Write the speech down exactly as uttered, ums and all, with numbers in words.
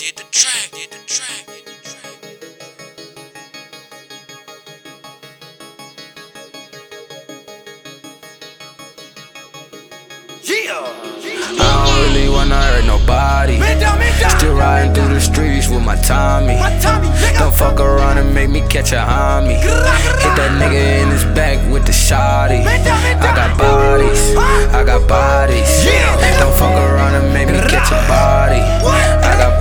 did the track, did the track, did the track. I don't really wanna hurt nobody. Still riding through the streets with my Tommy. Don't fuck around and make me catch a homie. Hit that nigga in his back with the shotty. I got bodies, I got bodies. Don't fuck around and make me catch a body. I got